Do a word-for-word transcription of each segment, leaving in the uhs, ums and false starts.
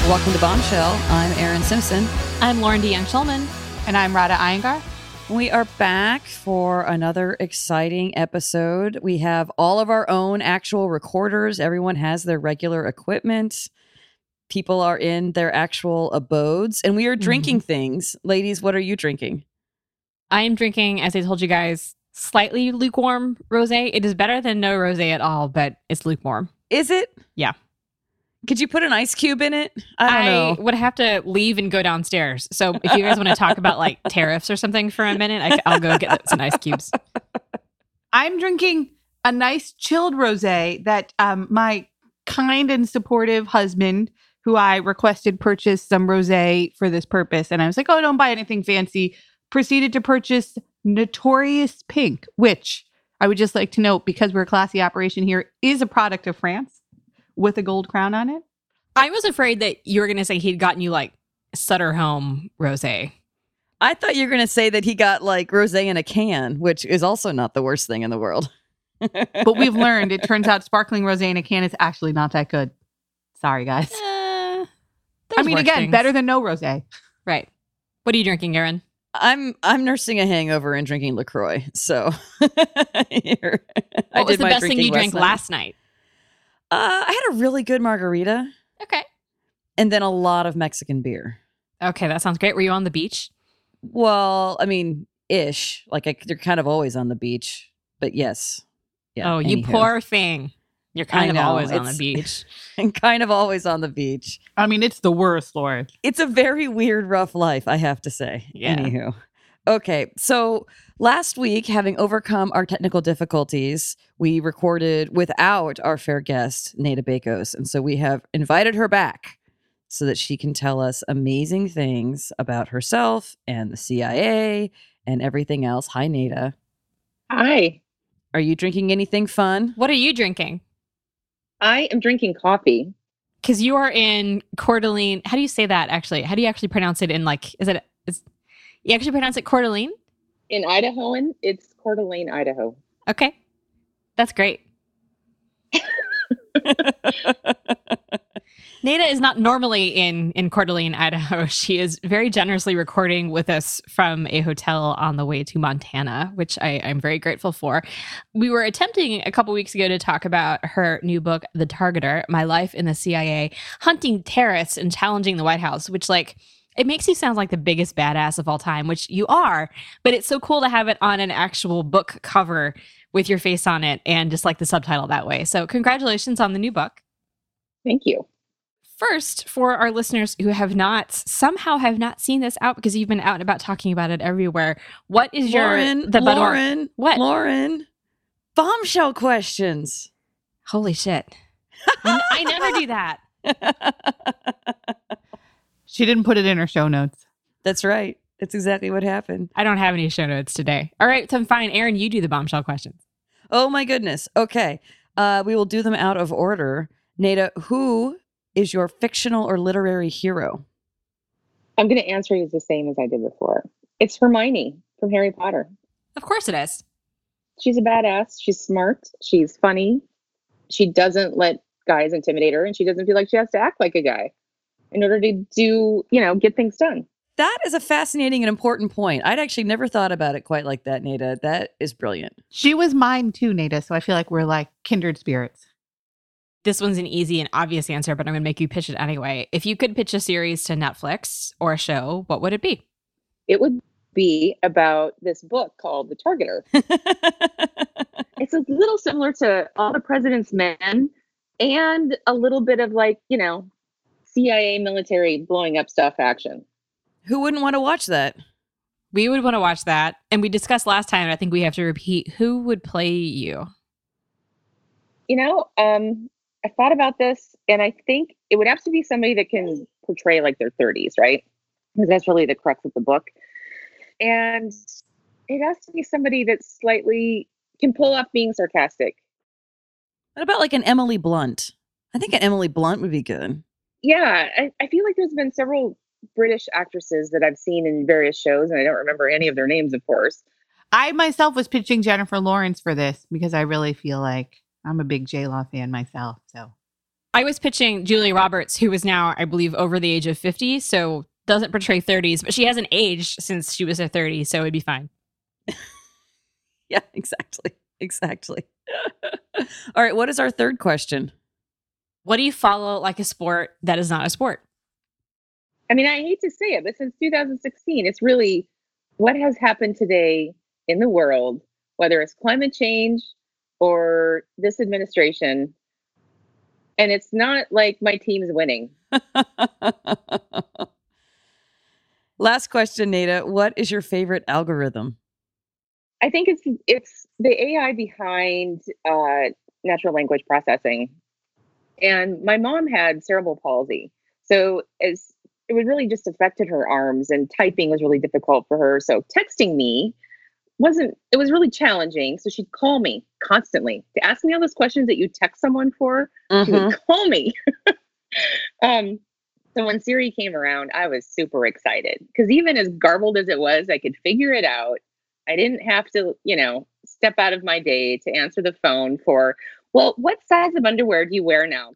Welcome to Bombshell. I'm Erin Simpson. I'm Lauren DeYoung Shulman. And I'm Rada Iyengar. We are back for another exciting episode. We have all of our own actual recorders. Everyone has their regular equipment. People are in their actual abodes. And we are drinking mm-hmm. things. Ladies, what are you drinking? I am drinking, as I told you guys, slightly lukewarm rosé. It is better than no rosé at all, but it's lukewarm. Is it? Yeah. Could you put an ice cube in it? I don't I know. would have to leave and go downstairs. So if you guys want to talk about like tariffs or something for a minute, I, I'll go get some ice cubes. I'm drinking a nice chilled rosé that um, my kind and supportive husband, who I requested purchase some rosé for this purpose, and I was like, oh, don't buy anything fancy, proceeded to purchase Notorious Pink, which I would just like to note, because we're a classy operation here, is a product of France with a gold crown on it. I was afraid that you were going to say he'd gotten you like Sutter Home rosé. I thought you were going to say that he got like rosé in a can, which is also not the worst thing in the world. But we've learned, it turns out sparkling rosé in a can is actually not that good. Sorry, guys. Uh, I mean, again, things. better than no rosé. Right. What are you drinking, Erin? I'm I'm nursing a hangover and drinking LaCroix. So here, what I was did the my best thing you last drank night. last night? Uh, I had a really good margarita. Okay. And then a lot of Mexican beer. Okay, that sounds great. Were you on the beach? Well, I mean, ish. Like I, you're kind of always on the beach, but yes. Yeah. Oh, you anywho. poor thing. You're kind I of know, always on the it's- beach. And kind of always on the beach. I mean, it's the worst, Lord. It's a very weird, rough life, I have to say. Yeah. Anywho. Okay, so last week, having overcome our technical difficulties, we recorded without our fair guest, Neda Bakos. And so we have invited her back so that she can tell us amazing things about herself and the C I A and everything else. Hi, Neda. Hi. Are you drinking anything fun? What are you drinking? I am drinking coffee. Because you are in Coeur d'Alene. How do you say that, actually? How do you actually pronounce it in, like, is it, is, you actually pronounce it Coeur d'Alene? In Idahoan, it's Coeur d'Alene, Idaho. Okay. That's great. Neda is not normally in, in Coeur d'Alene, Idaho. She is very generously recording with us from a hotel on the way to Montana, which I, I'm very grateful for. We were attempting a couple weeks ago to talk about her new book, The Targeter, My Life in the C I A, hunting terrorists and challenging the White House, which, like, it makes you sound like the biggest badass of all time, which you are, but it's so cool to have it on an actual book cover with your face on it and just like the subtitle that way. So congratulations on the new book. Thank you. First, for our listeners who have not, somehow have not seen this out because you've been out and about talking about it everywhere, what is Lauren, your... the Lauren, what? Lauren, bombshell questions. Holy shit. I, I never do that. She didn't put it in her show notes. That's right. That's exactly what happened. I don't have any show notes today. All right, so fine. Erin, you do the bombshell questions. Oh my goodness. Okay. Uh, we will do them out of order. Neda, who is your fictional or literary hero? I'm going to answer you the same as I did before. It's Hermione from Harry Potter. Of course it is. She's a badass. She's smart. She's funny. She doesn't let guys intimidate her, and she doesn't feel like she has to act like a guy in order to do, you know, get things done. That is a fascinating and important point. I'd actually never thought about it quite like that, Neda. That is brilliant. She was mine too, Neda, so I feel like we're like kindred spirits. This one's an easy and obvious answer, but I'm going to make you pitch it anyway. If you could pitch a series to Netflix or a show, what would it be? It would be about this book called The Targeter. It's a little similar to All the President's Men and a little bit of like, you know, C I A military blowing up stuff action. Who wouldn't want to watch that? We would want to watch that. And we discussed last time, and I think we have to repeat, who would play you? You know, um, I thought about this, and I think it would have to be somebody that can portray like their thirties, right? Because that's really the crux of the book. And it has to be somebody that slightly can pull off being sarcastic. What about like an Emily Blunt? I think an Emily Blunt would be good. Yeah, I, I feel like there's been several British actresses that I've seen in various shows, and I don't remember any of their names, of course. I myself was pitching Jennifer Lawrence for this because I really feel like I'm a big J-Law fan myself. So I was pitching Julia Roberts, who is now, I believe, over the age of fifty, so doesn't portray thirties, but she hasn't aged since she was a thirty, so it'd be fine. Yeah, exactly. Exactly. All right, what is our third question? What do you follow like a sport that is not a sport? I mean, I hate to say it, but since two thousand sixteen, it's really what has happened today in the world, whether it's climate change or this administration. And it's not like my team's winning. Last question, Nada. What is your favorite algorithm? I think it's it's the A I behind uh, natural language processing. And my mom had cerebral palsy. So as it was really just affected her arms, and typing was really difficult for her. So texting me wasn't, it was really challenging. So she'd call me constantly to ask me all those questions that you text someone for. Mm-hmm. She would call me. um, so when Siri came around, I was super excited because even as garbled as it was, I could figure it out. I didn't have to, you know, step out of my day to answer the phone for, well, what size of underwear do you wear now?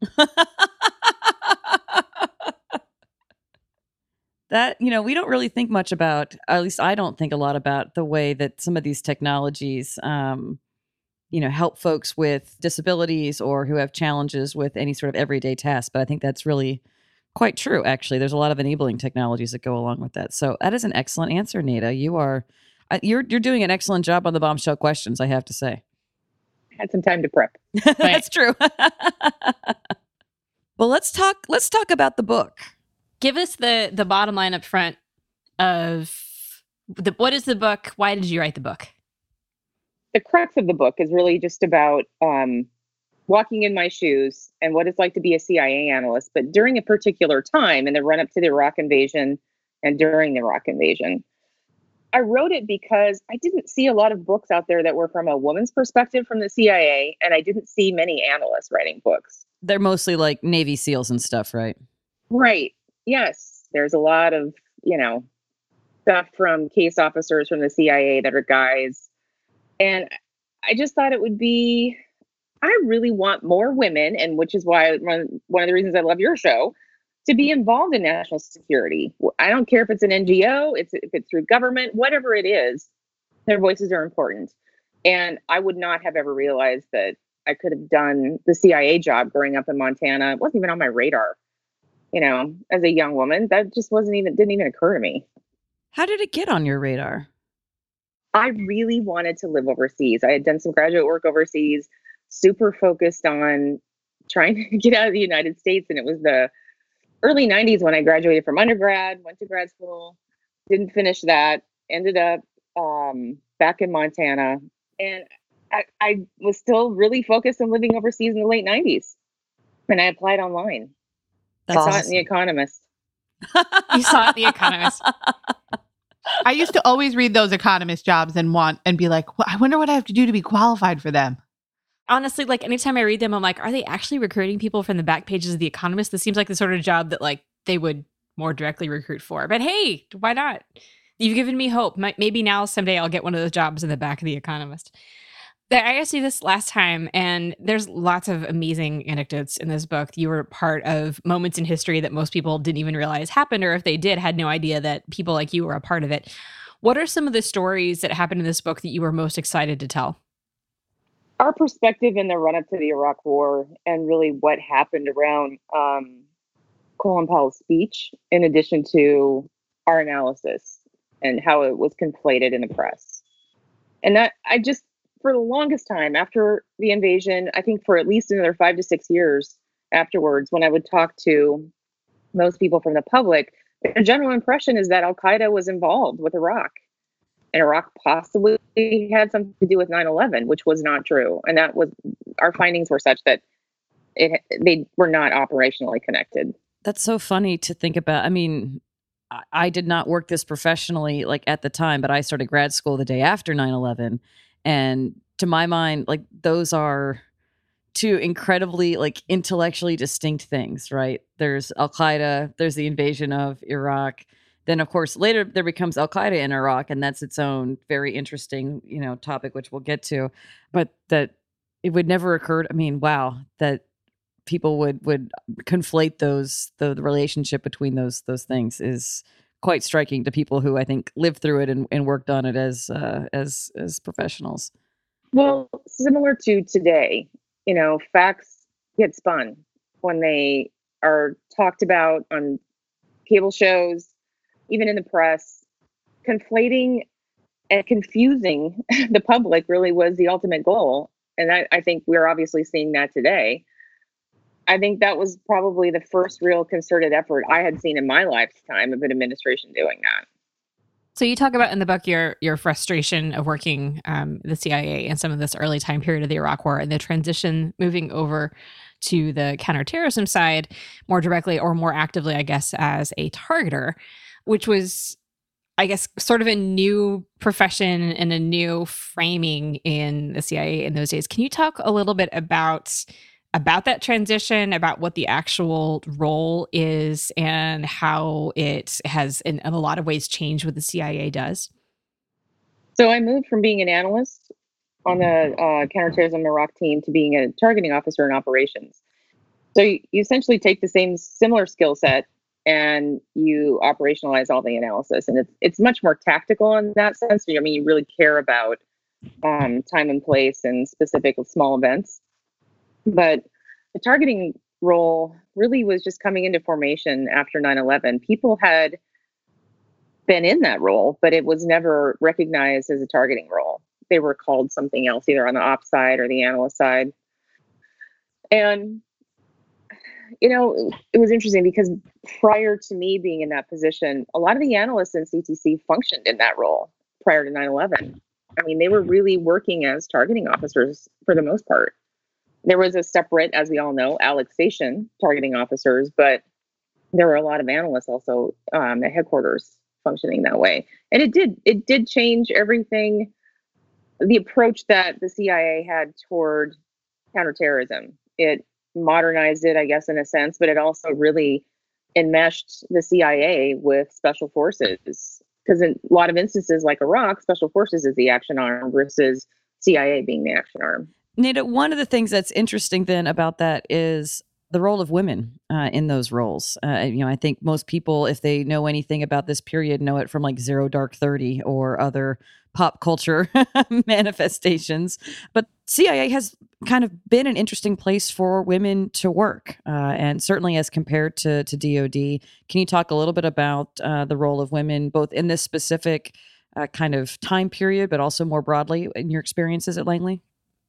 That, you know, we don't really think much about, at least I don't think a lot about the way that some of these technologies, um, you know, help folks with disabilities or who have challenges with any sort of everyday task. But I think that's really quite true, actually. There's a lot of enabling technologies that go along with that. So that is an excellent answer, Nada. You are, you're, you're doing an excellent job on the bombshell questions, I have to say. Had some time to prep. That's true. Well, let's talk, let's talk about the book. Give us the the bottom line up front of the, what is the book? Why did you write the book? The crux of the book is really just about um, walking in my shoes and what it's like to be a C I A analyst, but during a particular time in the run up to the Iraq invasion and during the Iraq invasion. I wrote it because I didn't see a lot of books out there that were from a woman's perspective from the C I A, and I didn't see many analysts writing books. They're mostly like Navy SEALs and stuff, right? Right. Yes, there's a lot of, you know, stuff from case officers from the C I A that are guys. And I just thought it would be, I really want more women, and which is why one, one of the reasons I love your show, to be involved in national security. I don't care if it's an N G O, it's, if it's through government, whatever it is, their voices are important. And I would not have ever realized that I could have done the C I A job growing up in Montana. It wasn't even on my radar. You know, as a young woman, that just wasn't even, didn't even occur to me. How did it get on your radar? I really wanted to live overseas. I had done some graduate work overseas, super focused on trying to get out of the United States. And it was the early nineties when I graduated from undergrad, went to grad school, didn't finish that, ended up um, back in Montana. And I, I was still really focused on living overseas in the late nineties. And I applied online. That's I saw awesome. it in The Economist. You saw it in The Economist. I used to always read those Economist jobs and want and be like, well, I wonder what I have to do to be qualified for them. Honestly, like anytime I read them, I'm like, are they actually recruiting people from the back pages of The Economist? This seems like the sort of job that like they would more directly recruit for. But hey, why not? You've given me hope. Maybe now someday I'll get one of those jobs in the back of The Economist. I asked you this last time, and there's lots of amazing anecdotes in this book. You were part of moments in history that most people didn't even realize happened, or if they did, had no idea that people like you were a part of it. What are some of the stories that happened in this book that you were most excited to tell? Our perspective in the run-up to the Iraq War and really what happened around um, Colin Powell's speech, in addition to our analysis and how it was conflated in the press. And that, I just, for the longest time after the invasion, I think for at least another five to six years afterwards, when I would talk to most people from the public, their general impression is that Al-Qaeda was involved with Iraq. And Iraq possibly had something to do with nine eleven, which was not true. And that was, our findings were such that it, they were not operationally connected. That's so funny to think about. I mean, I, I did not work this professionally like at the time, but I started grad school the day after nine eleven. And to my mind, like those are two incredibly like intellectually distinct things, right? There's Al-Qaeda, there's the invasion of Iraq. Then, of course, later there becomes Al-Qaeda in Iraq, and that's its own very interesting, you know, topic, which we'll get to. But that it would never occur. I mean, wow, that people would would conflate those the, the relationship between those those things is quite striking to people who I think lived through it and, and worked on it as uh, as as professionals. Well, similar to today, you know, facts get spun when they are talked about on cable shows, even in the press. Conflating and confusing the public really was the ultimate goal. And I, I think we're obviously seeing that today. I think that was probably the first real concerted effort I had seen in my lifetime of an administration doing that. So you talk about in the book your your frustration of working um, the C I A in some of this early time period of the Iraq War and the transition moving over to the counterterrorism side more directly or more actively, I guess, as a targeter, which was, I guess, sort of a new profession and a new framing in the C I A in those days. Can you talk a little bit about about that transition, about what the actual role is and how it has in, in a lot of ways changed what the C I A does? So I moved from being an analyst on the uh, counterterrorism Iraq team to being a targeting officer in operations. So you, you essentially take the same similar skill set and you operationalize all the analysis. And it's it's much more tactical in that sense. I mean, you really care about um, time and place and specific small events. But the targeting role really was just coming into formation after nine eleven. People had been in that role, but it was never recognized as a targeting role. They were called something else, either on the ops side or the analyst side. And, you know, it was interesting because prior to me being in that position, a lot of the analysts in C T C functioned in that role prior to nine eleven. I mean, they were really working as targeting officers for the most part. There was a separate, as we all know, Alex Station targeting officers, but there were a lot of analysts also um, at headquarters functioning that way. And it did it did change everything, the approach that the C I A had toward counterterrorism. It modernized it, I guess, in a sense, but it also really enmeshed the C I A with special forces. Because in a lot of instances like Iraq, special forces is the action arm versus C I A being the action arm. Neda, one of the things that's interesting then about that is the role of women uh, in those roles. Uh, you know, I think most people, if they know anything about this period, know it from like Zero Dark Thirty or other pop culture manifestations. But C I A has kind of been an interesting place for women to work, uh, and certainly as compared to, to D O D. Can you talk a little bit about uh, the role of women, both in this specific uh, kind of time period, but also more broadly in your experiences at Langley?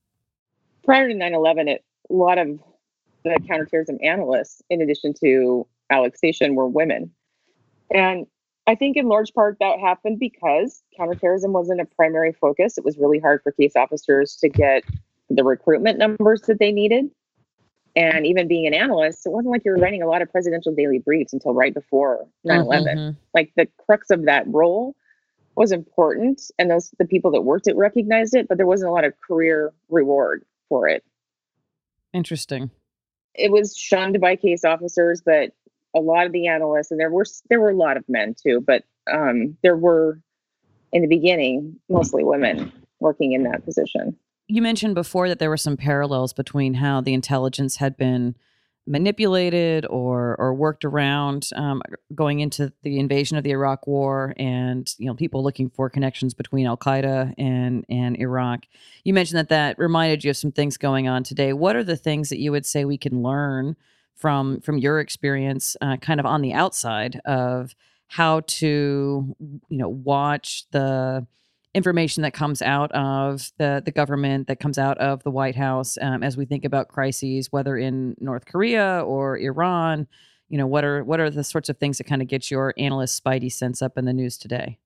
Prior to nine eleven, it, a lot of the counterterrorism analysts, in addition to Alex Station, were women. And I think in large part that happened because counterterrorism wasn't a primary focus. It was really hard for case officers to get the recruitment numbers that they needed. And even being an analyst, it wasn't like you were writing a lot of presidential daily briefs until right before nine eleven. Mm-hmm. Like the crux of that role was important. And those the people that worked it recognized it, but there wasn't a lot of career reward for it. Interesting. It was shunned by case officers, but a lot of the analysts, and there were there were a lot of men too, but um, there were in the beginning mostly women working in that position. You mentioned before that there were some parallels between how the intelligence had been manipulated or or worked around um, going into the invasion of the Iraq War, and you know people looking for connections between Al Qaeda and and Iraq. You mentioned that that reminded you of some things going on today. What are the things that you would say we can learn from from your experience, uh, kind of on the outside of how to you know watch the information that comes out of the, the government, that comes out of the White House, um, as we think about crises, whether in North Korea or Iran? You know, what are what are the sorts of things that kind of get your analyst spidey sense up in the news today?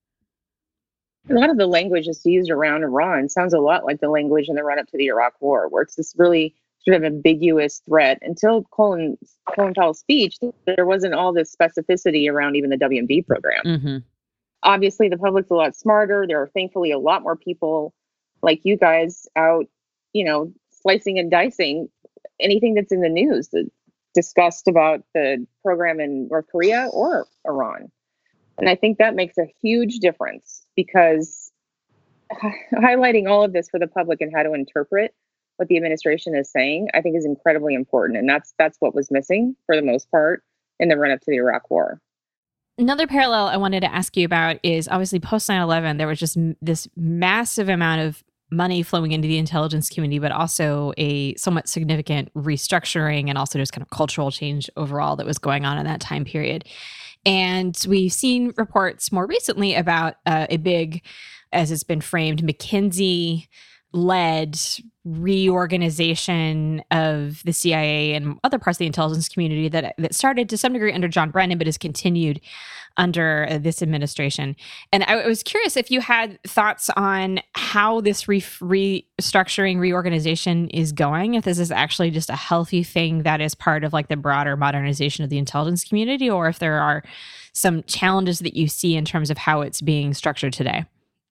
A lot of the language that's used around Iran sounds a lot like the language in the run-up to the Iraq War, where it's this really sort of ambiguous threat. Until Colin, Colin Powell's speech, there wasn't all this specificity around even the W M D program. Mm-hmm. Obviously, the public's a lot smarter. There are thankfully a lot more people like you guys out, you know, slicing and dicing anything that's in the news that discussed about the program in North Korea or Iran. And I think that makes a huge difference, because h- highlighting all of this for the public and how to interpret what the administration is saying, I think is incredibly important. And that's that's what was missing for the most part in the run up to the Iraq War. Another parallel I wanted to ask you about is obviously post nine eleven, there was just m- this massive amount of money flowing into the intelligence community, but also a somewhat significant restructuring and also just kind of cultural change overall that was going on in that time period. And we've seen reports more recently about uh, a big, as it's been framed, McKinsey led reorganization of the C I A and other parts of the intelligence community that that started to some degree under John Brennan, but has continued under uh, this administration. And I was curious if you had thoughts on how this re- restructuring, reorganization is going, if this is actually just a healthy thing that is part of like the broader modernization of the intelligence community, or if there are some challenges that you see in terms of how it's being structured today.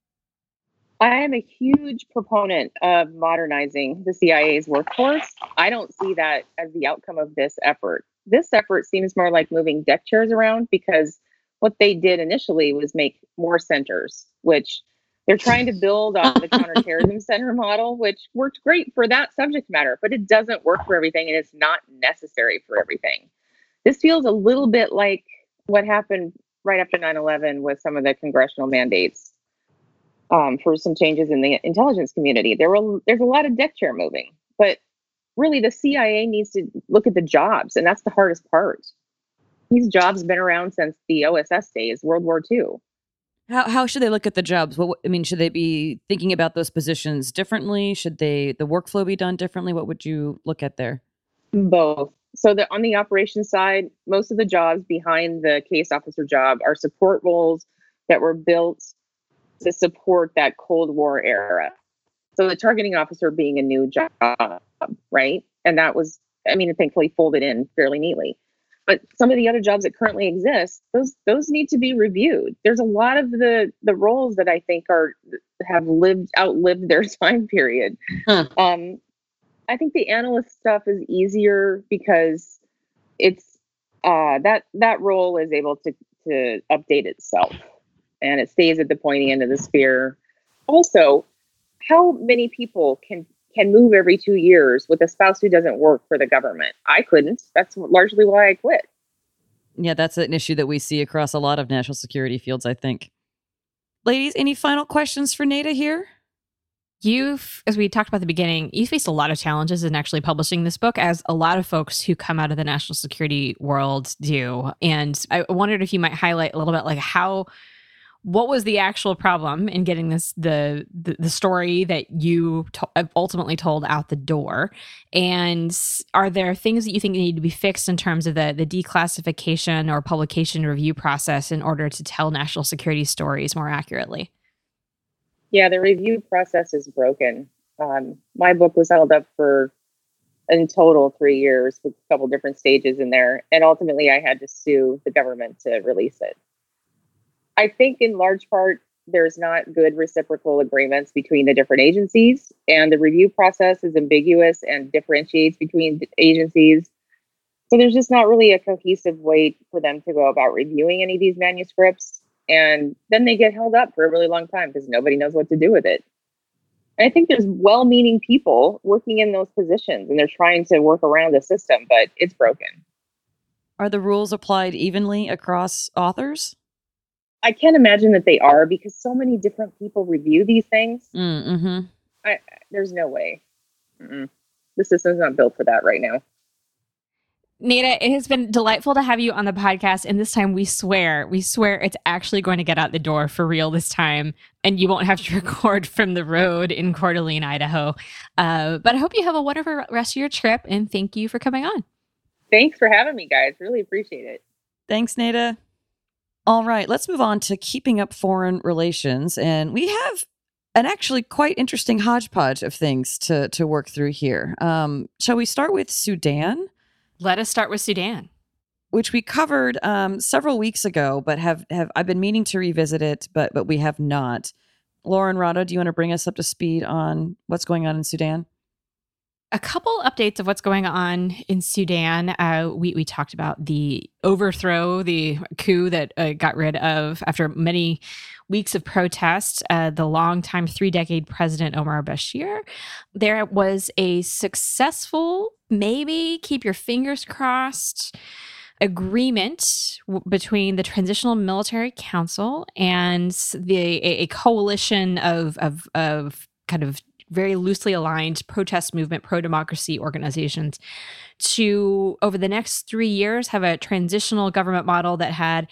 I am a huge proponent of modernizing the C I A's workforce. I don't see that as the outcome of this effort. This effort seems more like moving deck chairs around, because what they did initially was make more centers, which they're trying to build on the counterterrorism center model, which worked great for that subject matter, but it doesn't work for everything, and it's not necessary for everything. This feels a little bit like what happened right after nine eleven with some of the congressional mandates. Um, for some changes in the intelligence community. There were there's a lot of deck chair moving, but really the C I A needs to look at the jobs, and that's the hardest part. These jobs have been around since the O S S days, World War Two. How how should they look at the jobs? What I mean, should they be thinking about those positions differently? Should they the workflow be done differently? What would you look at there? Both. So the, on the operations side, most of the jobs behind the case officer job are support roles that were built to support that Cold War era. So the targeting officer being a new job, right? And that was, I mean, thankfully folded in fairly neatly. But some of the other jobs that currently exist, those those need to be reviewed. There's a lot of the the roles that I think are have lived outlived their time period. Huh. Um, I think the analyst stuff is easier because it's uh, that that role is able to to update itself. And it stays at the pointy end of the spear. Also, how many people can can move every two years with a spouse who doesn't work for the government? I couldn't. That's largely why I quit. Yeah, that's an issue that we see across a lot of national security fields, I think. Ladies, any final questions for Neda here? You've, as we talked about at the beginning, you faced a lot of challenges in actually publishing this book, as a lot of folks who come out of the national security world do. And I wondered if you might highlight a little bit like how what was the actual problem in getting this the the, the story that you to- ultimately told out the door? And are there things that you think need to be fixed in terms of the the declassification or publication review process in order to tell national security stories more accurately? Yeah, the review process is broken. Um, my book was held up for in total three years with a couple different stages in there, and ultimately I had to sue the government to release it. I think in large part, there's not good reciprocal agreements between the different agencies, and the review process is ambiguous and differentiates between agencies. So there's just not really a cohesive way for them to go about reviewing any of these manuscripts. And then they get held up for a really long time because nobody knows what to do with it. And I think there's well-meaning people working in those positions, and they're trying to work around the system, but it's broken. Are the rules applied evenly across authors? I can't imagine that they are, because so many different people review these things. Mm-hmm. I, there's no way. Mm-mm. The system's not built for that right now. Neda, it has been delightful to have you on the podcast. And this time we swear, we swear it's actually going to get out the door for real this time. And you won't have to record from the road in Coeur d'Alene, Idaho. Uh, but I hope you have a wonderful rest of your trip. And thank you for coming on. Thanks for having me, guys. Really appreciate it. Thanks, Neda. All right, let's move on to keeping up foreign relations. And we have an actually quite interesting hodgepodge of things to, to work through here. Um, shall we start with Sudan? Let us start with Sudan, which we covered um, several weeks ago, but have, have I've been meaning to revisit it, but but we have not. Lauren Rado, do you want to bring us up to speed on what's going on in Sudan? a couple updates of what's going on in Sudan. Uh, we, we talked about the overthrow, the coup that uh, got rid of, after many weeks of protest, uh, the longtime three-decade president Omar Bashir. There was a successful, maybe keep your fingers crossed, agreement w- between the Transitional Military Council and the a, a coalition of of of kind of very loosely aligned protest movement, pro-democracy organizations to, over the next three years, have a transitional government model that had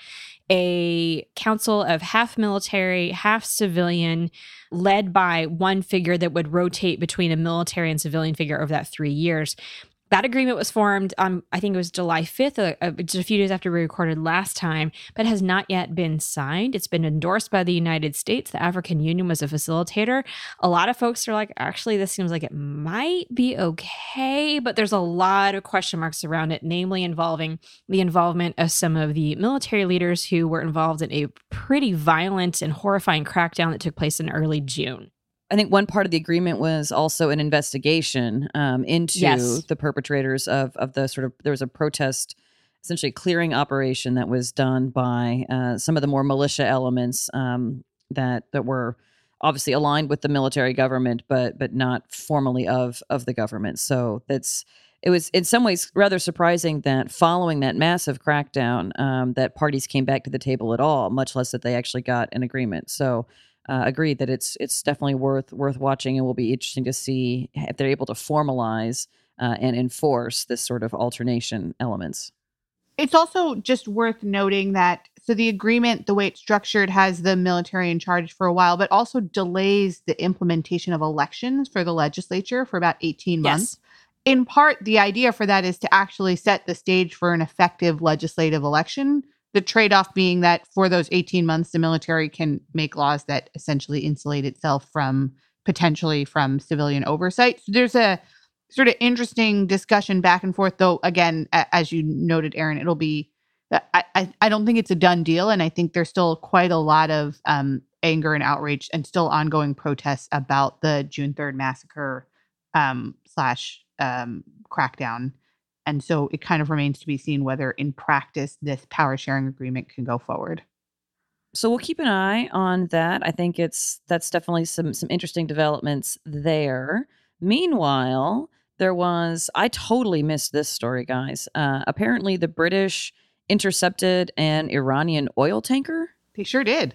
a council of half military, half civilian, led by one figure that would rotate between a military and civilian figure over that three years. That agreement was formed on, I think it was July fifth, uh, uh, just a few days after we recorded last time, but has not yet been signed. It's been endorsed by the United States. The African Union was a facilitator. A lot of folks are like, actually, this seems like it might be okay, but there's a lot of question marks around it, namely involving the involvement of some of the military leaders who were involved in a pretty violent and horrifying crackdown that took place in early June. I think one part of the agreement was also an investigation um, into Yes. the perpetrators of of the sort of, there was a protest, essentially clearing operation that was done by uh, some of the more militia elements um, that that were obviously aligned with the military government, but but not formally of of the government. So that's it was in some ways rather surprising that following that massive crackdown, um, that parties came back to the table at all, much less that they actually got an agreement. So. Uh, agreed that it's it's definitely worth worth watching, and will be interesting to see if they're able to formalize uh, and enforce this sort of alternation elements. It's also just worth noting that, so the agreement, the way it's structured, has the military in charge for a while, but also delays the implementation of elections for the legislature for about eighteen months. Yes. In part, the idea for that is to actually set the stage for an effective legislative election. The trade-off being that for those eighteen months, the military can make laws that essentially insulate itself from potentially from civilian oversight. So there's a sort of interesting discussion back and forth, though, again, a- as you noted, Aaron, it'll be, I, I, I don't think it's a done deal. And I think there's still quite a lot of um, anger and outrage and still ongoing protests about the June third massacre um, slash um, crackdown. And so it kind of remains to be seen whether in practice this power sharing agreement can go forward. So we'll keep an eye on that. I think it's that's definitely some some interesting developments there. Meanwhile, there was I totally missed this story, guys. Uh, apparently, the British intercepted an Iranian oil tanker, They sure did.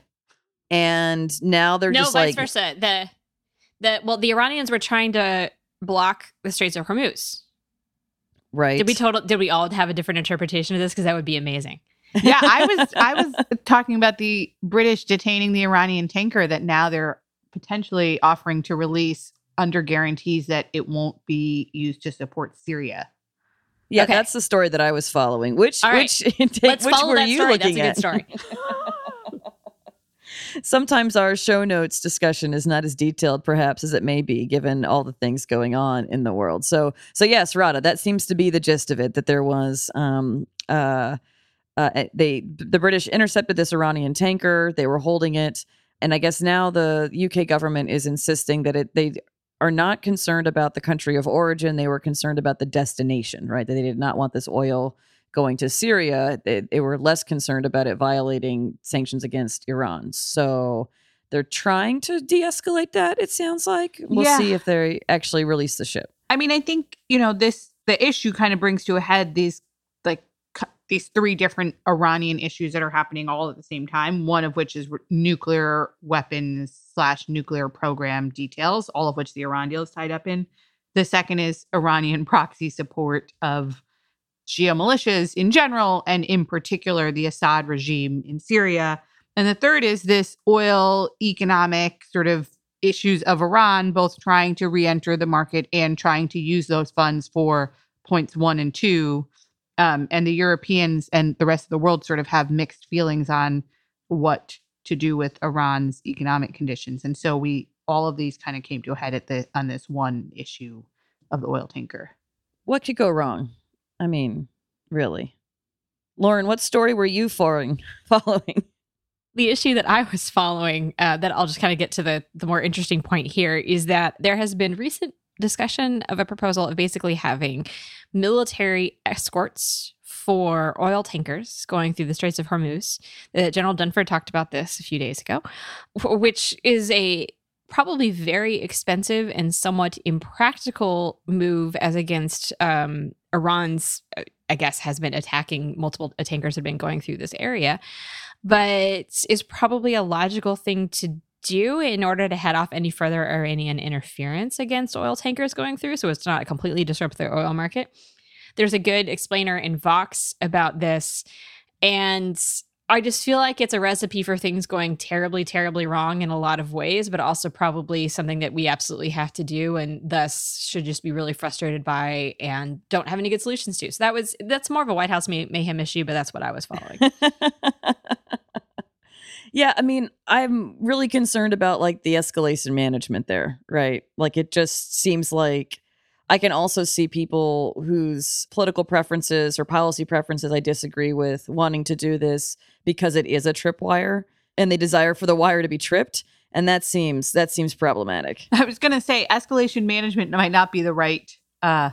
and now they're no, just vice like versa. The the well, the Iranians were trying to block the Straits of Hormuz. right. Did we total? Did we all have a different interpretation of this? Because that would be amazing. Yeah, I was I was talking about the British detaining the Iranian tanker that now they're potentially offering to release under guarantees that it won't be used to support Syria. Yeah, Okay. that's the story that I was following. Which All right. which take, Let's which follow were that you story. That's looking a good at? story. Sometimes our show notes discussion is not as detailed, perhaps, as it may be, given all the things going on in the world. So, so yes, Rada, that seems to be the gist of it. That there was, um, uh, uh, they the British intercepted this Iranian tanker. They were holding it, and I guess now the U K government is insisting that it they are not concerned about the country of origin. They were concerned about the destination, right? That they did not want this oil going to Syria. They, they were less concerned about it violating sanctions against Iran. So they're trying to de-escalate that, it sounds like. We'll Yeah. see if they actually release the ship. I mean, I think, you know, this the issue kind of brings to a head these like cu- these three different Iranian issues that are happening all at the same time, one of which is re- nuclear weapons slash nuclear program details, all of which the Iran deal is tied up in. The second is Iranian proxy support of Shia militias in general, and in particular, the Assad regime in Syria. And the third is this oil economic sort of issues of Iran, both trying to re-enter the market and trying to use those funds for points one and two. Um, and the Europeans and the rest of the world sort of have mixed feelings on what to do with Iran's economic conditions. And so we, all of these kind of came to a head at the on this one issue of the oil tanker. What could go wrong? I mean, really. Lauren, what story were you following? following? The issue that I was following, uh, that I'll just kind of get to the, the more interesting point here, is that there has been recent discussion of a proposal of basically having military escorts for oil tankers going through the Straits of Hormuz. Uh, General Dunford talked about this a few days ago, which is a probably very expensive and somewhat impractical move as against um, Iran's, I guess, has been attacking multiple tankers have been going through this area, but is probably a logical thing to do in order to head off any further Iranian interference against oil tankers going through, so it's not completely disrupt the oil market. There's a good explainer in Vox about this, and I just feel like it's a recipe for things going terribly, terribly wrong in a lot of ways, but also probably something that we absolutely have to do and thus should just be really frustrated by and don't have any good solutions to. So that was that's more of a White House may- mayhem issue, but that's what I was following. Yeah, I mean, I'm really concerned about like the escalation management there, right? Like it just seems like I can also see people whose political preferences or policy preferences I disagree with wanting to do this because it is a tripwire and they desire for the wire to be tripped. And that seems that seems problematic. I was going to say escalation management might not be the right. Uh,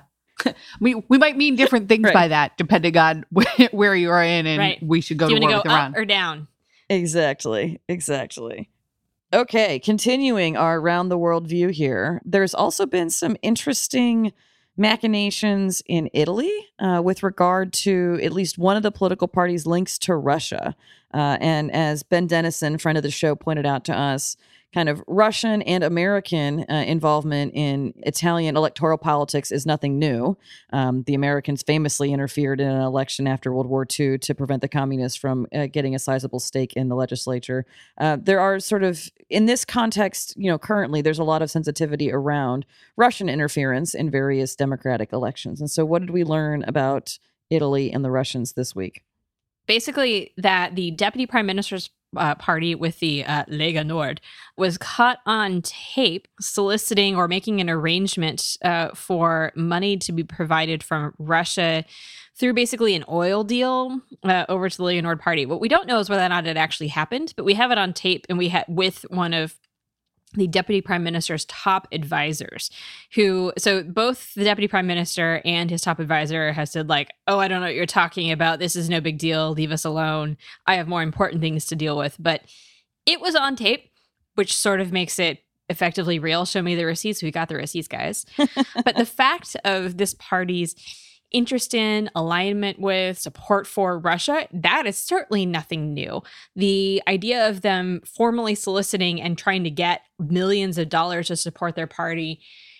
we we might mean different things Right. by that, depending on where, where you are in, and Right. we should go Do you to war want to with go Iran. up or down? Exactly. Exactly. Okay, continuing our round the world view here. There's also been some interesting machinations in Italy uh, with regard to at least one of the political parties' links to Russia. Uh, and as Ben Dennison, friend of the show, pointed out to us, kind of Russian and American uh, involvement in Italian electoral politics is nothing new. Um, the Americans famously interfered in an election after World War Two to prevent the communists from uh, getting a sizable stake in the legislature. Uh, there are sort of, in this context, you know, currently there's a lot of sensitivity around Russian interference in various democratic elections. And so what did we learn about Italy and the Russians this week? Basically, that the deputy prime minister's uh, party with the uh, Lega Nord was caught on tape soliciting or making an arrangement uh, for money to be provided from Russia through basically an oil deal uh, over to the Lega Nord party. What we don't know is whether or not it actually happened, but we have it on tape, and we had with one of the deputy prime minister's top advisors who, so both the deputy prime minister and his top advisor have said like, oh, I don't know what you're talking about. This is no big deal. Leave us alone. I have more important things to deal with. But it was on tape, which sort of makes it effectively real. Show me the receipts. We got the receipts, guys. But the fact of this party's interest in, alignment with, support for Russia, that is certainly nothing new. The idea of them formally soliciting and trying to get millions of dollars to support their party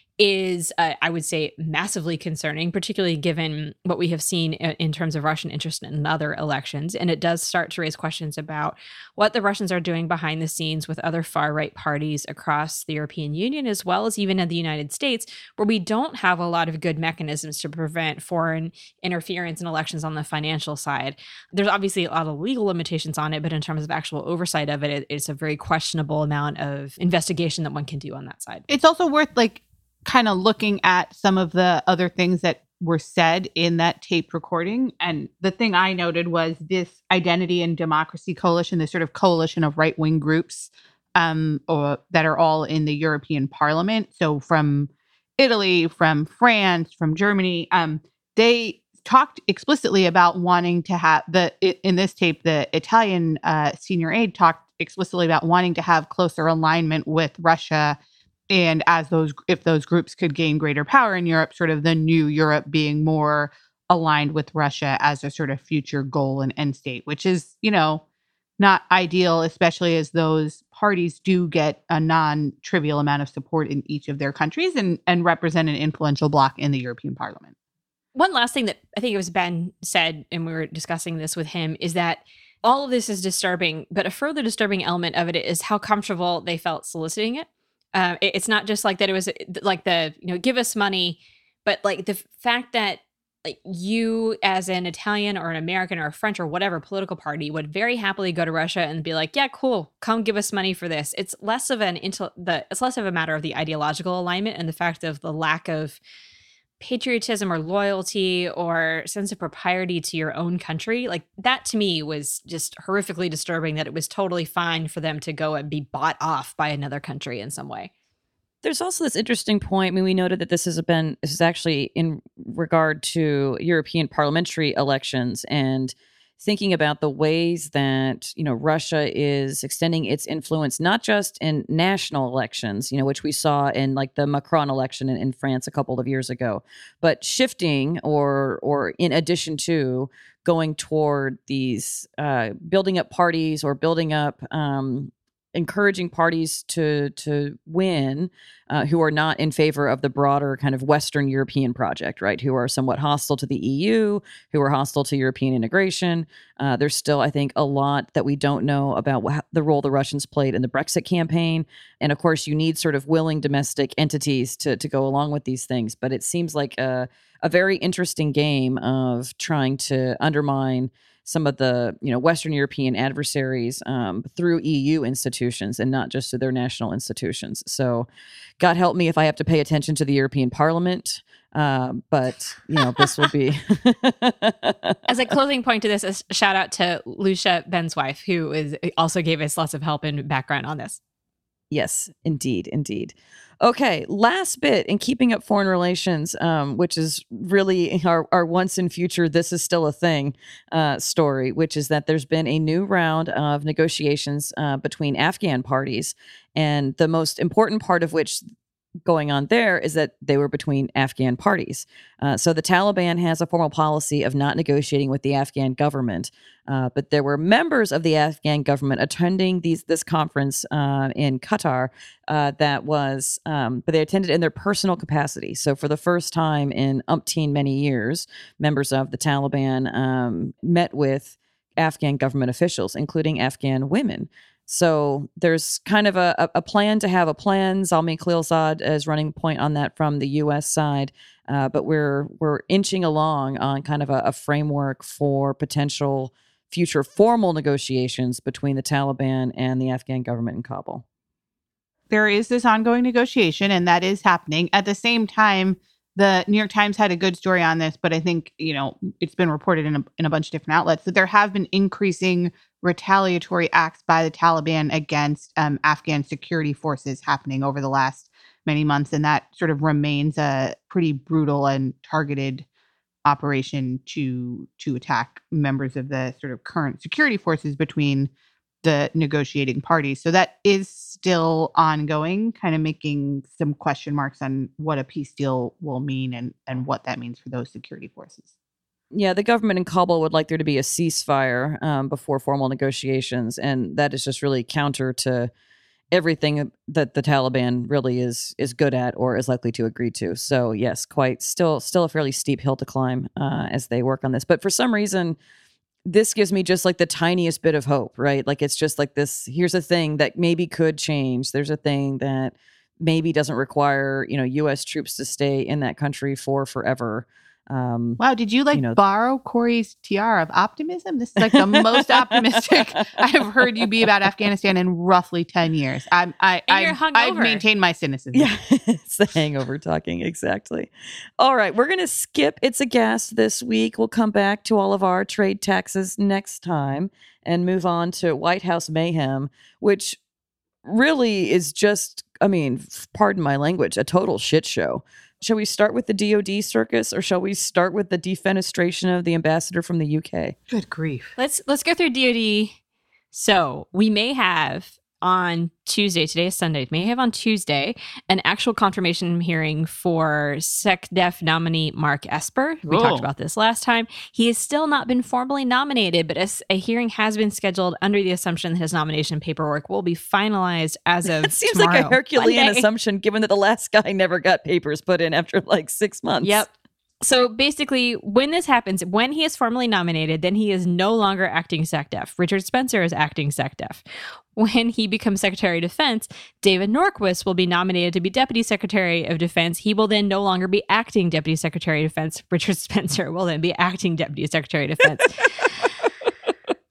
is, uh, I would say, massively concerning, particularly given what we have seen in, in terms of Russian interest in other elections. And it does start to raise questions about what the Russians are doing behind the scenes with other far-right parties across the European Union, as well as even in the United States, where we don't have a lot of good mechanisms to prevent foreign interference in elections on the financial side. There's obviously a lot of legal limitations on it, but in terms of actual oversight of it, it it's a very questionable amount of investigation that one can do on that side. It's also worth like kind of looking at some of the other things that were said in that taped recording. And the thing I noted was this Identity and Democracy Coalition, this sort of coalition of right-wing groups um, or, that are all in the European Parliament. So from Italy, from France, from Germany, um, they talked explicitly about wanting to have the, in this tape, the Italian uh, senior aide talked explicitly about wanting to have closer alignment with Russia. And as those, if those groups could gain greater power in Europe, sort of the new Europe being more aligned with Russia as a sort of future goal and end state, which is, you know, not ideal, especially as those parties do get a non-trivial amount of support in each of their countries and, and represent an influential bloc in the European Parliament. One last thing that I think it was Ben said, and we were discussing this with him, is that all of this is disturbing, but a further disturbing element of it is how comfortable they felt soliciting it. Uh, it, it's not just like that. It was like the, you know, give us money, but like the fact that like you as an Italian or an American or a French or whatever political party would very happily go to Russia and be like, yeah, cool, come give us money for this. It's less of an intel the it's less of a matter of the ideological alignment and the fact of the lack of patriotism or loyalty or sense of propriety to your own country. Like that to me was just horrifically disturbing, that it was totally fine for them to go and be bought off by another country in some way. There's also this interesting point. I mean, we noted that this has been, this is actually in regard to European parliamentary elections and thinking about the ways that, you know, Russia is extending its influence, not just in national elections, you know, which we saw in like the Macron election in, in France a couple of years ago, but shifting or, or in addition to going toward these, uh, building up parties or building up, um, encouraging parties to to win uh, who are not in favor of the broader kind of Western European project, right? Who are somewhat hostile to the E U, who are hostile to European integration. Uh, there's still, I think, a lot that we don't know about wh- the role the Russians played in the Brexit campaign. And of course, you need sort of willing domestic entities to to go along with these things. But it seems like a, a very interesting game of trying to undermine some of the, you know, Western European adversaries um, through E U institutions and not just to their national institutions. So God help me if I have to pay attention to the European Parliament. Uh, but, you know, this will be. As a closing point to this, a shout out to Lucia, Ben's wife, who is also gave us lots of help and background on this. Yes, indeed, indeed. Okay, last bit in keeping up foreign relations, um, which is really our, our once and future, this is still a thing uh, story, which is that there's been a new round of negotiations uh, between Afghan parties. And the most important part of which going on there is that they were between Afghan parties. Uh, so the Taliban has a formal policy of not negotiating with the Afghan government, uh, but there were members of the Afghan government attending these this conference uh, in Qatar uh, that was, um, but they attended in their personal capacity. So for the first time in umpteen many years, members of the Taliban um, met with Afghan government officials, including Afghan women. So there's kind of a, a plan to have a plan. Zalmay Khalilzad is running point on that from the U S side, uh, but we're we're inching along on kind of a, a framework for potential future formal negotiations between the Taliban and the Afghan government in Kabul. There is this ongoing negotiation, and that is happening. At the same time, the New York Times had a good story on this, but I think, you know, it's been reported in a, in a bunch of different outlets that there have been increasing retaliatory acts by the Taliban against um, Afghan security forces happening over the last many months. And that sort of remains a pretty brutal and targeted operation to to attack members of the sort of current security forces between the negotiating parties. So that is still ongoing, kind of making some question marks on what a peace deal will mean and, and what that means for those security forces. Yeah, the government in Kabul would like there to be a ceasefire um, before formal negotiations, and that is just really counter to everything that the Taliban really is is good at or is likely to agree to. So yes, quite still still a fairly steep hill to climb uh, as they work on this. But for some reason, this gives me just like the tiniest bit of hope, right? Like it's just like this, here's a thing that maybe could change. There's a thing that maybe doesn't require, you know, U S troops to stay in that country for forever. Um, wow, did you like you know, borrow Corey's tiara of optimism? This is like the most optimistic I've heard you be about Afghanistan in roughly ten years. I'm, I, And you're I've, I've hungover. maintained my cynicism. Yeah, it's the hangover talking. Exactly. All right. We're going to skip It's a Gas this week. We'll come back to all of our trade taxes next time and move on to White House mayhem, which really is just, I mean, pardon my language, a total shit show. Shall we start with the D O D circus, or shall we start with the defenestration of the ambassador from the U K? Good grief. Let's let's go through D O D. So we may have on Tuesday, today is Sunday, may have on Tuesday an actual confirmation hearing for SecDef nominee Mark Esper. We Whoa. talked about this last time. He has still not been formally nominated, but a, a hearing has been scheduled under the assumption that his nomination paperwork will be finalized as of It seems tomorrow, like a Herculean Monday. assumption, given that the last guy never got papers put in after like six months. Yep. So basically, when this happens, when he is formally nominated, then he is no longer acting SecDef. Richard Spencer is acting SecDef. When he becomes Secretary of Defense, David Norquist will be nominated to be Deputy Secretary of Defense. He will then no longer be acting Deputy Secretary of Defense. Richard Spencer will then be acting Deputy Secretary of Defense.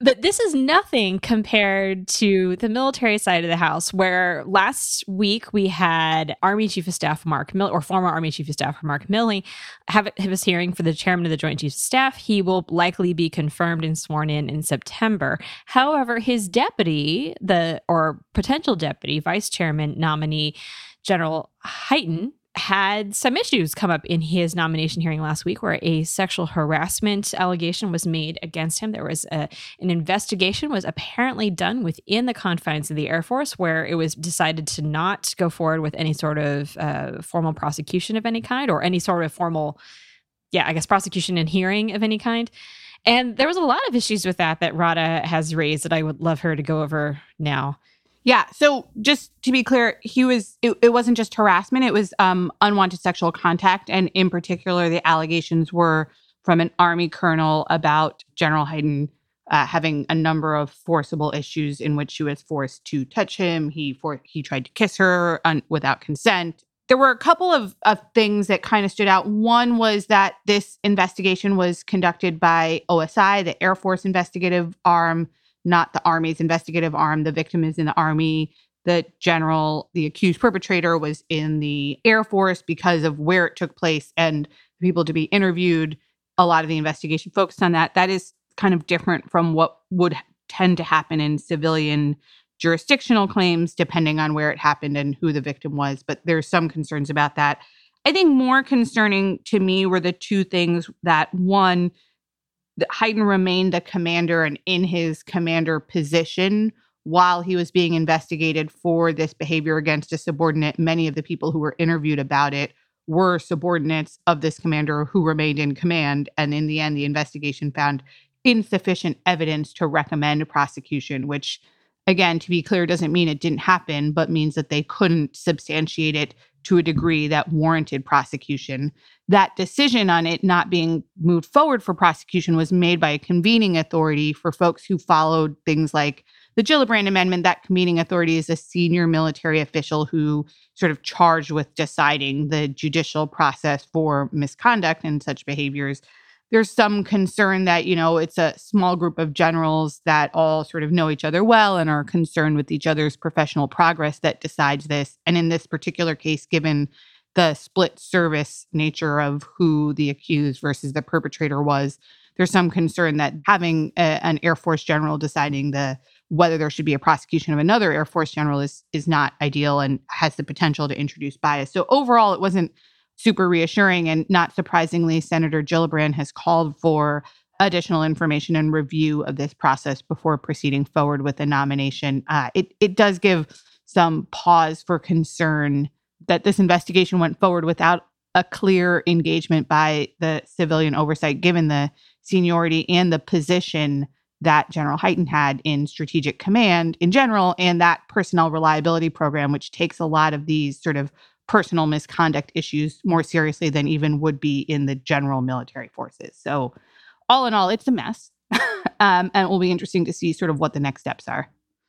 But this is nothing compared to the military side of the house, where last week we had Army Chief of Staff Mark Milley, or former Army Chief of Staff Mark Milley, have his hearing for the chairman of the Joint Chiefs of Staff. He will likely be confirmed and sworn in in September. However, his deputy, the or potential deputy, vice chairman nominee, General Hyten, had some issues come up in his nomination hearing last week where a sexual harassment allegation was made against him. There was a, an investigation was apparently done within the confines of the Air Force where it was decided to not go forward with any sort of uh, formal prosecution of any kind or any sort of formal, yeah, I guess prosecution and hearing of any kind. And there was a lot of issues with that that Radha has raised that I would love her to go over now. Yeah. So just to be clear, he was, it, it wasn't just harassment. It was um, unwanted sexual contact. And in particular, the allegations were from an Army colonel about General Hyten uh, having a number of forcible issues in which she was forced to touch him. He for, he tried to kiss her un, without consent. There were a couple of, of things that kind of stood out. One was that this investigation was conducted by O S I, the Air Force investigative arm, not the Army's investigative arm. The victim is in the Army. The general, the accused perpetrator, was in the Air Force because of where it took place and the people to be interviewed. A lot of the investigation focused on that. That is kind of different from what would tend to happen in civilian jurisdictional claims, depending on where it happened and who the victim was. But there's some concerns about that. I think more concerning to me were the two things that, one, that Hyten remained a commander and in his commander position while he was being investigated for this behavior against a subordinate. Many of the people who were interviewed about it were subordinates of this commander who remained in command. And in the end, the investigation found insufficient evidence to recommend prosecution, which, again, to be clear, doesn't mean it didn't happen, but means that they couldn't substantiate it to a degree that warranted prosecution. That decision on it not being moved forward for prosecution was made by a convening authority for folks who followed things like the Gillibrand Amendment. That convening authority is a senior military official who sort of charged with deciding the judicial process for misconduct and such behaviors. There's some concern that, you know, it's a small group of generals that all sort of know each other well and are concerned with each other's professional progress that decides this. And in this particular case, given the split service nature of who the accused versus the perpetrator was, there's some concern that having a, an Air Force general deciding the whether there should be a prosecution of another Air Force general is is not ideal and has the potential to introduce bias. So overall, it wasn't super reassuring. And not surprisingly, Senator Gillibrand has called for additional information and review of this process before proceeding forward with the nomination. Uh, it, it does give some pause for concern that this investigation went forward without a clear engagement by the civilian oversight, given the seniority and the position that General Hyten had in strategic command in general, and that personnel reliability program, which takes a lot of these sort of personal misconduct issues more seriously than even would be in the general military forces. So all in all, it's a mess. um, and it will be interesting to see sort of what the next steps are.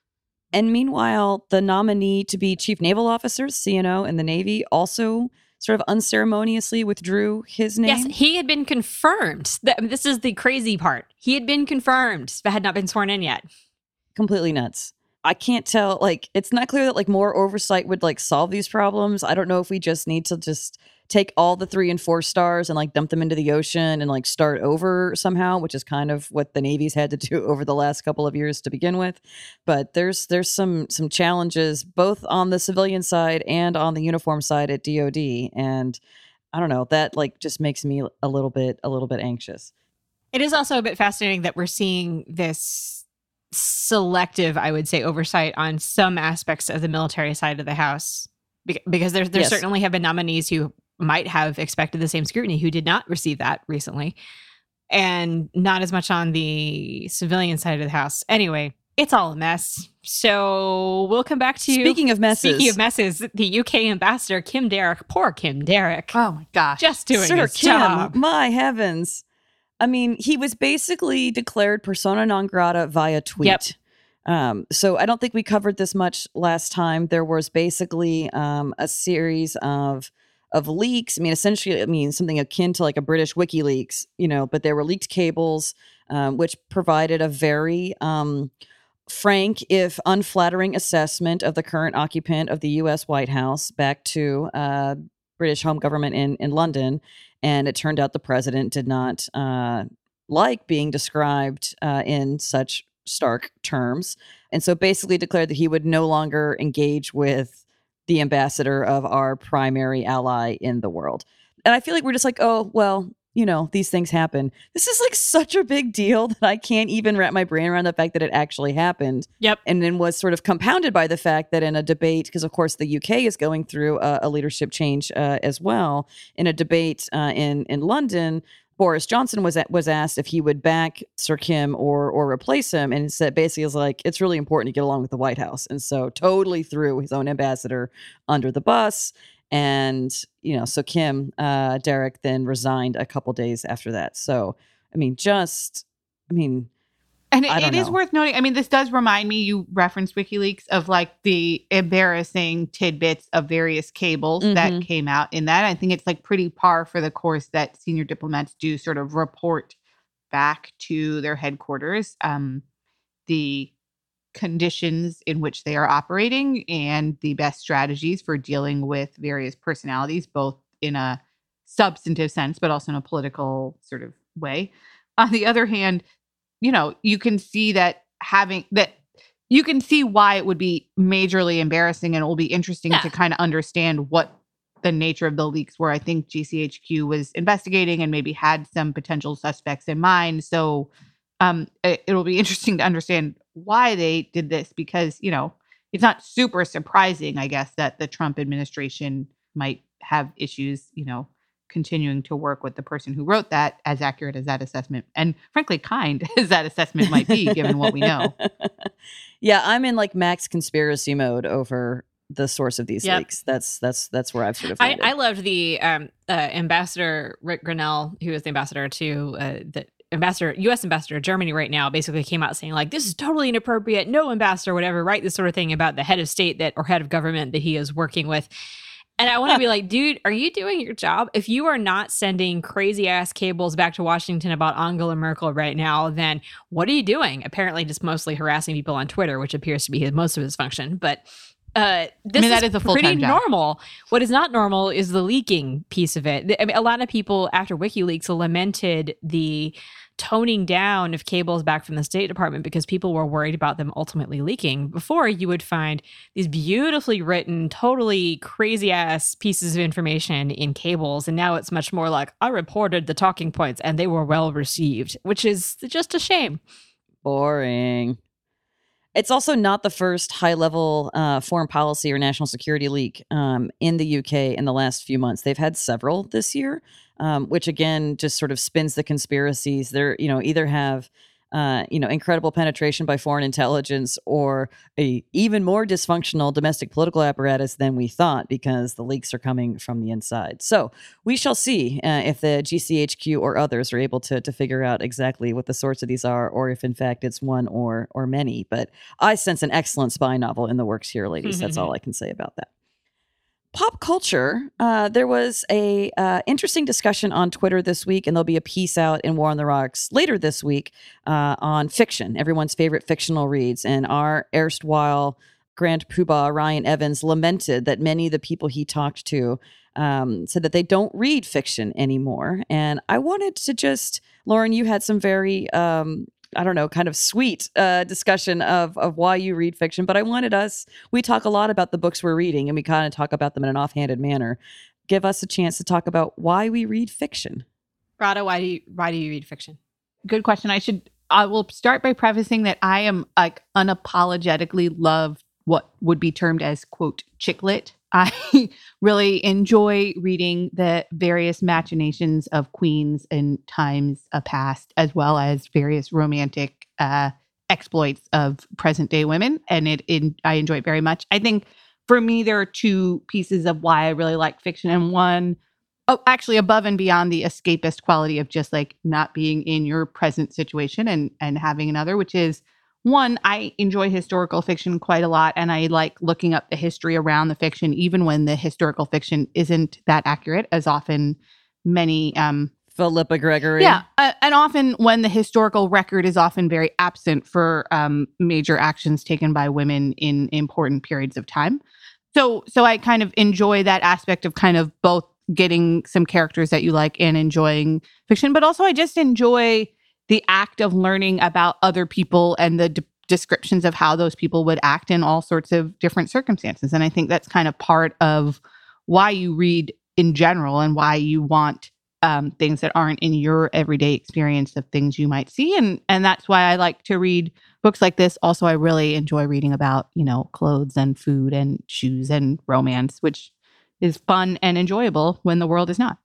And meanwhile, the nominee to be Chief Naval Officer, C N O in the Navy, also sort of unceremoniously withdrew his name. Yes, he had been confirmed. This is the crazy part. He had been confirmed, but had not been sworn in yet. Completely nuts. I can't tell, like, it's not clear that, like, more oversight would, like, solve these problems. I don't know if we just need to just take all the three and four stars and, like, dump them into the ocean and, like, start over somehow, which is kind of what the Navy's had to do over the last couple of years to begin with. But there's there's some some challenges both on the civilian side and on the uniform side at D O D. And I don't know, that, like, just makes me a little bit a little bit anxious. It is also a bit fascinating that we're seeing this selective, I would say, oversight on some aspects of the military side of the house, Be- because there, there Yes. certainly have been nominees who might have expected the same scrutiny who did not receive that recently, and not as much on the civilian side of the house. Anyway, it's all a mess. So we'll come back to Speaking of messes. Speaking of messes, the U K ambassador, Kim Derrick, poor Kim Derrick, Oh my gosh. just doing Sir his Kim, job. my heavens. I mean, he was basically declared persona non grata via tweet. Yep. Um, so I don't think we covered this much last time. There was basically um, a series of of leaks. I mean, essentially, I mean, something akin to like a British WikiLeaks, you know, but there were leaked cables, um, which provided a very um, frank, if unflattering assessment of the current occupant of the U S White House back to uh, British home government in, in London. And it turned out the president did not uh, like being described uh, in such stark terms. And so basically declared that he would no longer engage with the ambassador of our primary ally in the world. And I feel like we're just like, oh, well, you know, these things happen. This is like such a big deal that I can't even wrap my brain around the fact that it actually happened. Yep. And then was sort of compounded by the fact that in a debate, because of course the U K is going through a, a leadership change uh, as well, in a debate uh, in, in London, Boris Johnson was was asked if he would back Sir Kim or or replace him, and said basically is like, it's really important to get along with the White House, and so totally threw his own ambassador under the bus. And you know, so Kim uh, Derek then resigned a couple days after that. So I mean, just I mean. And it, I don't it is know. worth noting. I mean, this does remind me, you referenced WikiLeaks, of like the embarrassing tidbits of various cables Mhm. that came out in that. I think it's like pretty par for the course that senior diplomats do sort of report back to their headquarters um, the conditions in which they are operating and the best strategies for dealing with various personalities, both in a substantive sense, but also in a political sort of way. On the other hand, you know, you can see that having that, you can see why it would be majorly embarrassing, and it will be interesting Yeah. to kind of understand what the nature of the leaks were. I think G C H Q was investigating and maybe had some potential suspects in mind. So um, it, it'll be interesting to understand why they did this, because, you know, it's not super surprising, I guess, that the Trump administration might have issues, you know, continuing to work with the person who wrote that, as accurate as that assessment, and frankly, kind as that assessment might be, given what we know. Yeah, I'm in like max conspiracy mode over the source of these Yep. leaks. That's that's that's where I've sort of I, landed. I loved the um, uh, ambassador Rick Grinnell, who is the ambassador to uh, the ambassador, U S ambassador to Germany right now, basically came out saying like, this is totally inappropriate. No ambassador, whatever, right? This sort of thing about the head of state that or head of government that he is working with. And I want to be like, dude, are you doing your job? If you are not sending crazy ass cables back to Washington about Angela Merkel right now, then what are you doing? Apparently just mostly harassing people on Twitter, which appears to be his, most of his function. But uh, this I mean, that is, is a pretty full-time job. normal. What is not normal is the leaking piece of it. I mean, a lot of people after WikiLeaks lamented the toning down of cables back from the State Department because people were worried about them ultimately leaking. Before, you would find these beautifully written, totally crazy ass pieces of information in cables. And now it's much more like, I reported the talking points and they were well received, which is just a shame. Boring. It's also not the first high-level uh, foreign policy or national security leak um, in the U K in the last few months. They've had several this year, um, which again just sort of spins the conspiracies. They're, you know, either have uh, you know, incredible penetration by foreign intelligence or a even more dysfunctional domestic political apparatus than we thought, because the leaks are coming from the inside. So we shall see uh, if the G C H Q or others are able to to figure out exactly what the source of these are, or if in fact it's one or or many. But I sense an excellent spy novel in the works here, ladies. That's all I can say about that. Pop culture. Uh, there was a uh, interesting discussion on Twitter this week, and there'll be a piece out in War on the Rocks later this week uh, on fiction, everyone's favorite fictional reads. And our erstwhile Grand Poobah, Ryan Evans, lamented that many of the people he talked to um, said that they don't read fiction anymore. And I wanted to just, Lauren, you had some very um, I don't know, kind of sweet uh, discussion of of why you read fiction. But I wanted us, we talk a lot about the books we're reading, and we kind of talk about them in an offhanded manner. Give us a chance to talk about why we read fiction. Rada, why do you why do you read fiction? Good question. I should, I will start by prefacing that I am like unapologetically love what would be termed as, quote, chick lit. I really enjoy reading the various machinations of queens in times uh, past, as well as various romantic uh, exploits of present day women. And it, it, I enjoy it very much. I think for me, there are two pieces of why I really like fiction. And one, oh, actually above and beyond the escapist quality of just like not being in your present situation and, and having another, which is one, I enjoy historical fiction quite a lot, and I like looking up the history around the fiction, even when the historical fiction isn't that accurate, as often many um Philippa Gregory. Yeah, uh, and often when the historical record is often very absent for um, major actions taken by women in important periods of time. So, so I kind of enjoy that aspect of kind of both getting some characters that you like and enjoying fiction, but also I just enjoy the act of learning about other people and the de- descriptions of how those people would act in all sorts of different circumstances. And I think that's kind of part of why you read in general and why you want Um, things that aren't in your everyday experience of things you might see. And and that's why I like to read books like this. Also, I really enjoy reading about, you know, clothes and food and shoes and romance, which is fun and enjoyable when the world is not.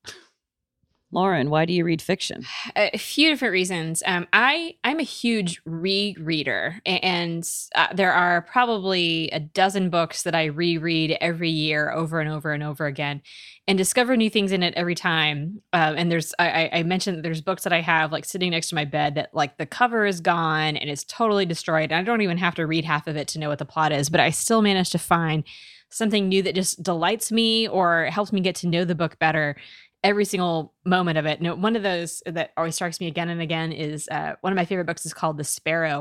Lauren, why do you read fiction? A few different reasons. Um, I I'm a huge rereader, and uh, there are probably a dozen books that I reread every year, over and over and over again, and discover new things in it every time. Uh, and there's I, I mentioned that there's books that I have like sitting next to my bed that like the cover is gone and it's totally destroyed. And I don't even have to read half of it to know what the plot is, but I still manage to find something new that just delights me or helps me get to know the book better every single moment of it. And one of those that always strikes me again and again is uh, one of my favorite books is called The Sparrow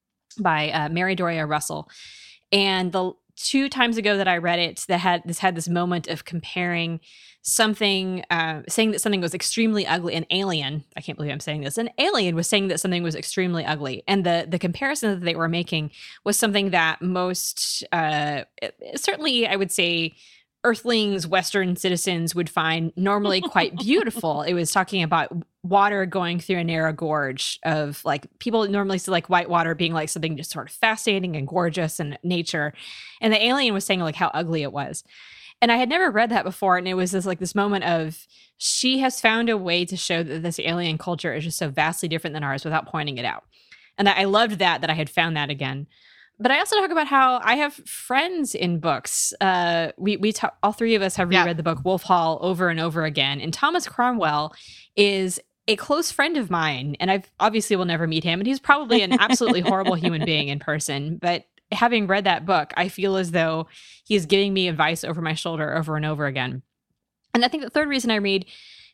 by uh, Mary Doria Russell. And the two times ago that I read it, that had this had this moment of comparing something, uh, saying that something was extremely ugly. An alien, I can't believe I'm saying this, an alien was saying that something was extremely ugly. And the the comparison that they were making was something that most, uh, certainly I would say, Earthlings, Western citizens would find normally quite beautiful. It was talking about water going through a narrow gorge of like people normally see like white water being like something just sort of fascinating and gorgeous and nature. And the alien was saying like how ugly it was. And I had never read that before. And it was this like this moment of she has found a way to show that this alien culture is just so vastly different than ours without pointing it out. And I loved that, that I had found that again. But I also talk about how I have friends in books. Uh, we we ta- all three of us have reread yeah. the book Wolf Hall over and over again. And Thomas Cromwell is a close friend of mine. And I obviously will never meet him. And he's probably an absolutely horrible human being in person. But having read that book, I feel as though he is giving me advice over my shoulder over and over again. And I think the third reason I read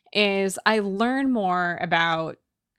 is I learn more about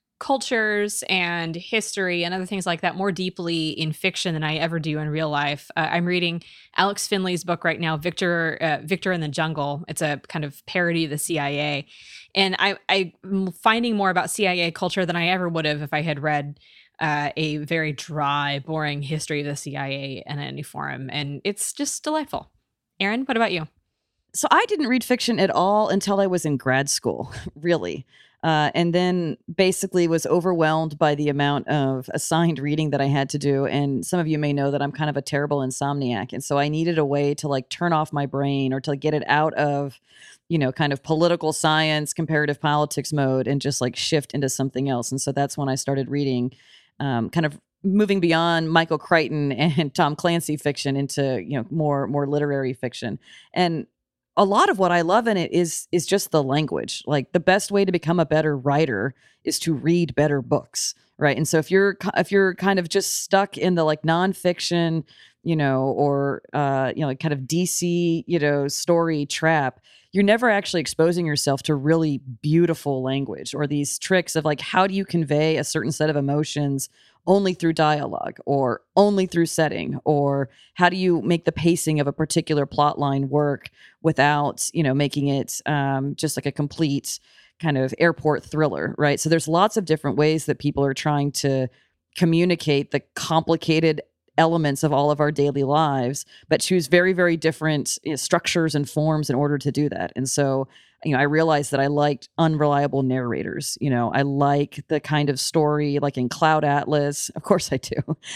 cultures and history and other things like that more deeply in fiction than I ever do in real life. Uh, I'm reading Alex Finley's book right now, Victor uh, Victor in the Jungle. It's a kind of parody of the C I A. And I, I'm finding more about C I A culture than I ever would have if I had read uh, a very dry, boring history of the C I A in any forum. And it's just delightful. Erin, what about you? So I didn't read fiction at all until I was in grad school, really. Uh, and then basically was overwhelmed by the amount of assigned reading that I had to do. And some of you may know that I'm kind of a terrible insomniac. And so I needed a way to like turn off my brain or to get it out of, you know, kind of political science, comparative politics mode and just like shift into something else. And so that's when I started reading um, kind of moving beyond Michael Crichton and Tom Clancy fiction into, you know, more more literary fiction. And a lot of what I love in it is is just the language. Like the best way to become a better writer is to read better books, right? And so if you're if you're kind of just stuck in the like nonfiction, you know, or uh, you know, like kind of D C, you know, story trap, you're never actually exposing yourself to really beautiful language or these tricks of like how do you convey a certain set of emotions only through dialogue or only through setting, or how do you make the pacing of a particular plot line work without, you know, making it um, just like a complete kind of airport thriller, right? So there's lots of different ways that people are trying to communicate the complicated elements of all of our daily lives, but choose very, very different you know, structures and forms in order to do that. And so, you know, I realized that I liked unreliable narrators. You know, I like the kind of story like in Cloud Atlas. Of course I do.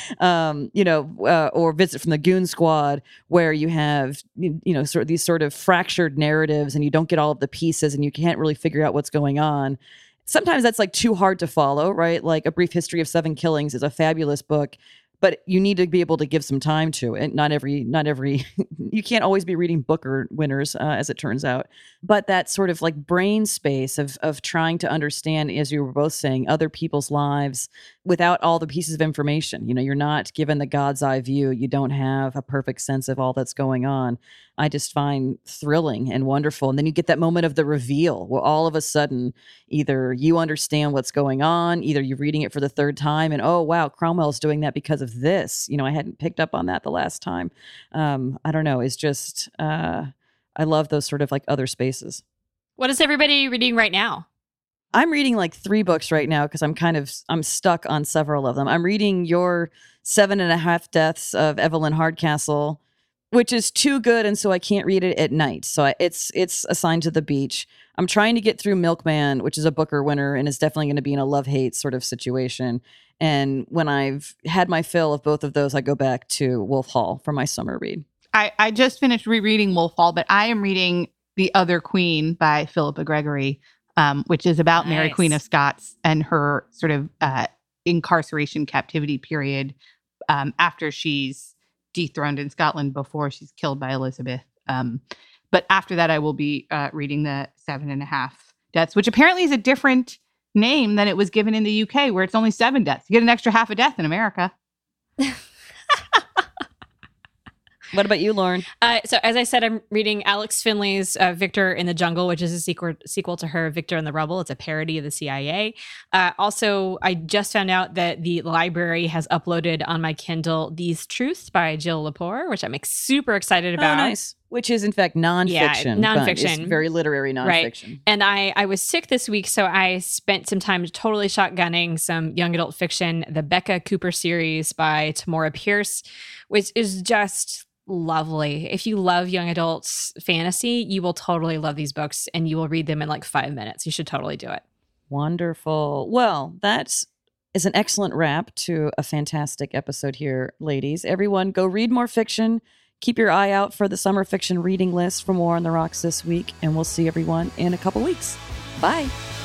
Um, you know, uh, or Visit from the Goon Squad, where you have, you, you know, sort of these sort of fractured narratives and you don't get all of the pieces and you can't really figure out what's going on. Sometimes that's like too hard to follow, right? Like A Brief History of Seven Killings is a fabulous book, but you need to be able to give some time to it. Not every, not every, you can't always be reading Booker winners, uh, as it turns out. But that sort of like brain space of of trying to understand, as you were both saying, other people's lives without all the pieces of information. You know, you're not given the God's eye view. You don't have a perfect sense of all that's going on. I just find thrilling and wonderful. And then you get that moment of the reveal where all of a sudden, either you understand what's going on, either you're reading it for the third time and, oh, wow, Cromwell's doing that because of this. You know, I hadn't picked up on that the last time. Um, I don't know. It's just, uh, I love those sort of like other spaces. What is everybody reading right now? I'm reading like three books right now because I'm kind of, I'm stuck on several of them. I'm reading your Seven and a Half Deaths of Evelyn Hardcastle, which is too good, and so I can't read it at night. So I, it's it's assigned to the beach. I'm trying to get through Milkman, which is a Booker winner and is definitely going to be in a love-hate sort of situation. And when I've had my fill of both of those, I go back to Wolf Hall for my summer read. I, I just finished rereading Wolf Hall, but I am reading The Other Queen by Philippa Gregory, um, which is about Nice. Mary Queen of Scots and her sort of uh, incarceration captivity period um, after she's dethroned in Scotland before she's killed by Elizabeth. Um, but after that, I will be uh, reading the Seven and a Half Deaths, which apparently is a different name than it was given in the U K, where it's only seven deaths. You get an extra half a death in America. What about you, Lauren? Uh, so as I said, I'm reading Alex Finley's uh, Victor in the Jungle, which is a sequel sequel to her Victor in the Rubble. It's a parody of the C I A. Uh, also, I just found out that the library has uploaded on my Kindle These Truths by Jill Lepore, which I'm ex- super excited about. Oh, nice. Which is, in fact, nonfiction. Yeah, but nonfiction. it's very literary nonfiction. Right. And I, I was sick this week, so I spent some time totally shotgunning some young adult fiction, the Becca Cooper series by Tamora Pierce, which is just lovely. If you love young adults fantasy, you will totally love these books and you will read them in like five minutes. You should totally do it. Wonderful. Well, that is an excellent wrap to a fantastic episode here, ladies. Everyone, go read more fiction. Keep your eye out for the summer fiction reading list for more on the rocks this week, and we'll see everyone in a couple weeks. Bye.